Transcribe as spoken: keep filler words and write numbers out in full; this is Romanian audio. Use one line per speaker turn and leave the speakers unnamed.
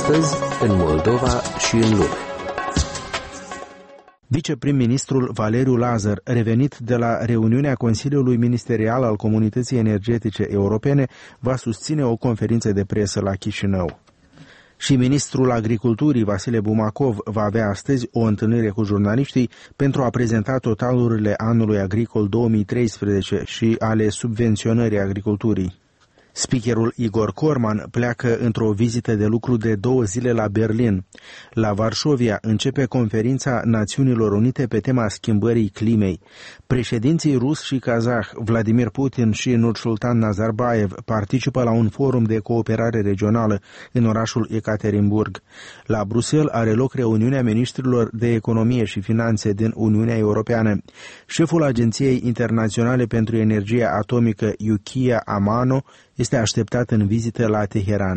Astăzi, în Moldova și în lume.
Viceprim-ministrul Valeriu Lazar, revenit de la reuniunea Consiliului Ministerial al Comunității Energetice Europene, va susține o conferință de presă la Chișinău. Și ministrul Agriculturii, Vasile Bumacov, va avea astăzi o întâlnire cu jurnaliștii pentru a prezenta totalurile anului agricol două mii treisprezece și ale subvenționării agriculturii. Speakerul Igor Corman pleacă într-o vizită de lucru de două zile la Berlin. La Varșovia începe conferința Națiunilor Unite pe tema schimbării climei. Președinții rus și kazah, Vladimir Putin și Nursultan Nazarbayev, participă la un forum de cooperare regională în orașul Ekaterinburg. La Bruxelles are loc reuniunea ministrilor de economie și finanțe din Uniunea Europeană. Șeful Agenției Internaționale pentru Energie Atomică, Yukiya Amano, este așteptat în vizită la Teheran.